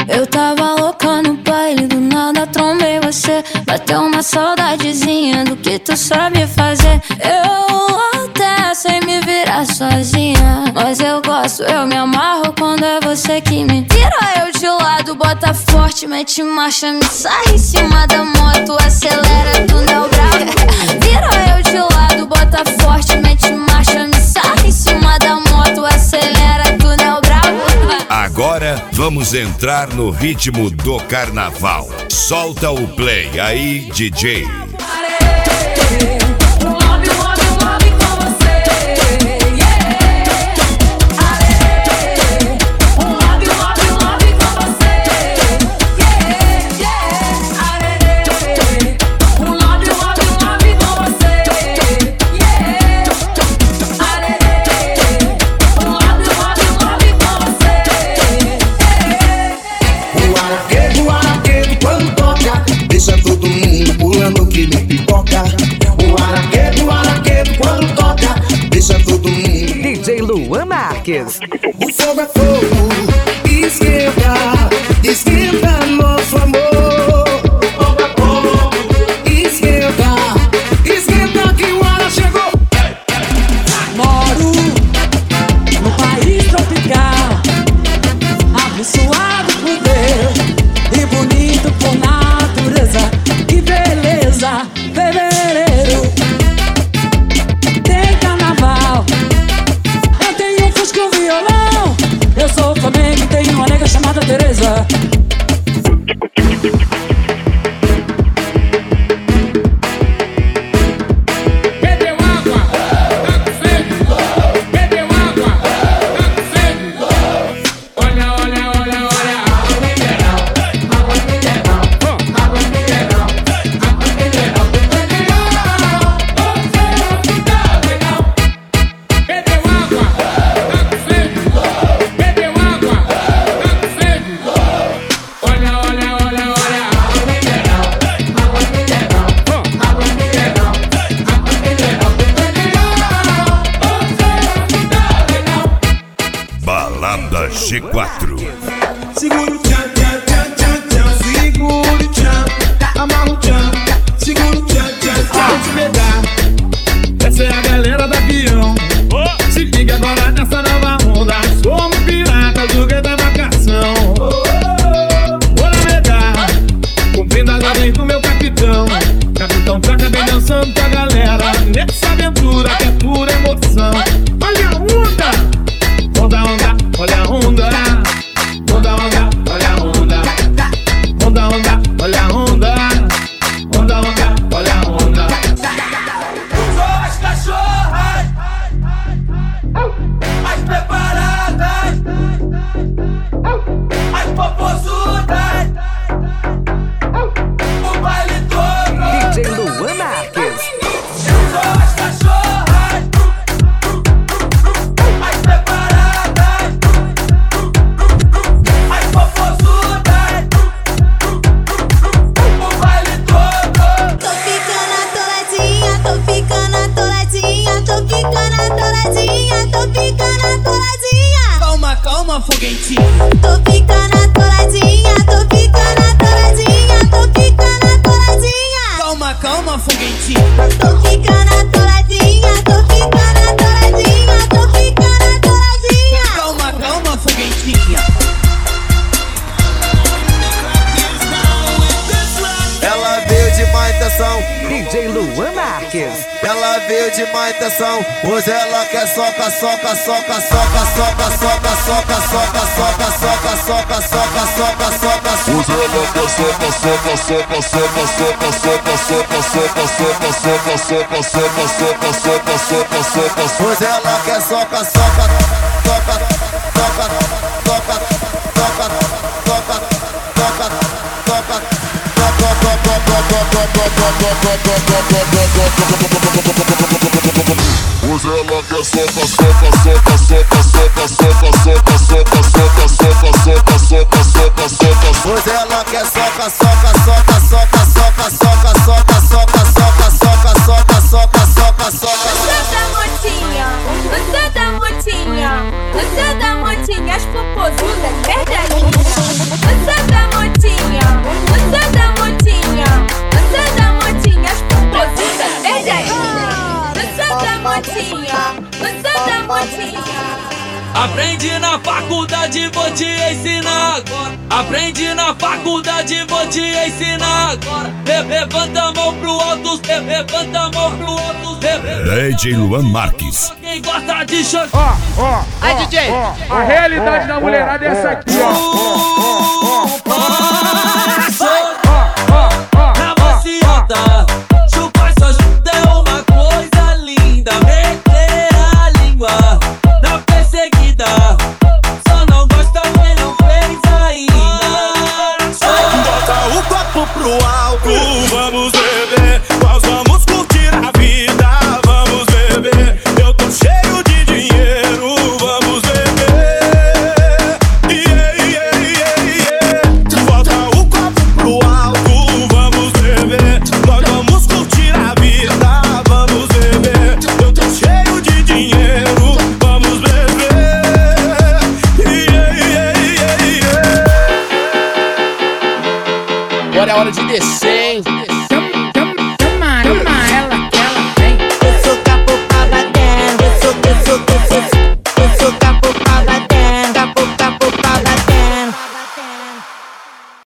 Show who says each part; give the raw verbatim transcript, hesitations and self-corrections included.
Speaker 1: Eu tava louca no baile, do nada trombei você. Bateu uma saudadezinha do que tu sabe fazer. Eu até sei me virar sozinha, mas eu gosto, eu me amarro quando é você que me tira eu de lado, bota forte, mete marcha, me sai em cima da moto, acelera, tu não bravo. Vira eu de lado, bota forte, mete marcha, me sai em cima da moto, acelera, tu não bravo.
Speaker 2: Agora vamos entrar no ritmo do carnaval. Solta o play aí, D J.
Speaker 3: Que nem pipoca. O araquedo, o araquedo quando toca, deixa todo mundo.
Speaker 4: D J Luan Marques.
Speaker 3: O fogo é fogo, esquenta, esquenta nosso amor. O fogo é fogo, esquenta, esquenta que o ara chegou.
Speaker 5: Moro no país tropical, abençoado por Deus e bonito por natureza. Que beleza, fevereiro tem carnaval. Eu tenho um fusca e um violão. Eu sou Flamengo e tenho uma nega chamada Teresa.
Speaker 6: Bebeu água, tá com sede. Bebeu água, tá com sede. Olha, olha, olha, olha. Água mineral, água mineral, água mineral.
Speaker 2: Balada G quatro.
Speaker 3: Segura o tchan, tchan, tchan, tchan, tchan. Segura o tchan, amarra o tchan. Segura o tchan, tchan, tchan. Te pegar. Essa é a galera do avião. Se liga agora nessa nova onda. Somos piratas do rei da vacação. Bora negar, cumprindo as ordens do meu capitão. Capitão Traca vem dançando com a galera nessa aventura que é pura emoção. Olha a onda! Onda, onda, olha a onda. Onda, onda, olha a onda. Onda, onda, olha a onda. Onda, onda, olha a onda.
Speaker 6: Só as cachorras, as preparadas, as popozudas, o baile todo.
Speaker 4: D J Luan Marques.
Speaker 6: Só as cachorras, as preparadas, as popozudas, o baile todo.
Speaker 1: Tô ficando atoladinha, tô ficando atoladinha, tô ficando atoladinha, tô ficando atoladinha.
Speaker 5: Calma, calma, foguetinho.
Speaker 1: Tô ficando atoladinha, tô ficando atoladinha, tô ficando atoladinha.
Speaker 5: Calma, calma, foguetinho.
Speaker 1: Tô ficando atoladinha, tô ficando atoladinha, tô ficando atoladinha.
Speaker 5: Calma, calma, foguetinha.
Speaker 3: Ela veio de má intenção,
Speaker 4: D J Luan Marques.
Speaker 3: ela veio de má intenção. Hoje ela quer soca, soca, soca, soca, soca, soca, soca, soca, soca, soca, soca, soca, soca, soca.
Speaker 2: Hoje ela quer soca, soca, soca, soca, soca, soca, soca, soca, soca, soca, soca, soca, soca, soca, soca, soca.
Speaker 3: Hoje ela quer soca, soca, soca, soca, soca, soca, soca, soca, soca.
Speaker 2: Hoje ela quer soca, soca, soca, soca, soca, soca, soca, soca, soca, soca, soca, soca, soca, soca.
Speaker 3: Hoje ela quer soca, soca, soca, soca, soca, soca, soca, soca, soca, soca, soca, soca, soca, soca.
Speaker 1: Você da motinha, você da motinha, você da motinha, as popozudas verdadeiras. Você
Speaker 7: ensinar agora. Aprendi na faculdade, vou te ensinar agora. Levanta a mão pro alto, levanta a mão pro alto.
Speaker 2: D J Luan Marques.
Speaker 7: Quem gosta de choque.
Speaker 3: Ó, ó,
Speaker 8: Ai, D J.
Speaker 3: ó, a realidade da mulherada é essa aqui, ó.
Speaker 7: Na maciota, chupar sua junta é uma coisa linda. Meter a língua na perseguida, só não gosta quem não fez ainda.
Speaker 3: Bota o copo pro alto, vamos beber. Nós vamos curtir a vida, vamos beber. Eu tô cheio de dinheiro, vamos beber. Yeah, yeah, yeah, yeah. Bota o copo pro alto, vamos beber. Nós vamos curtir a vida, vamos beber. Eu tô cheio de dinheiro, vamos beber. Yeah, yeah, yeah, yeah.
Speaker 8: Agora é hora de descer, hein?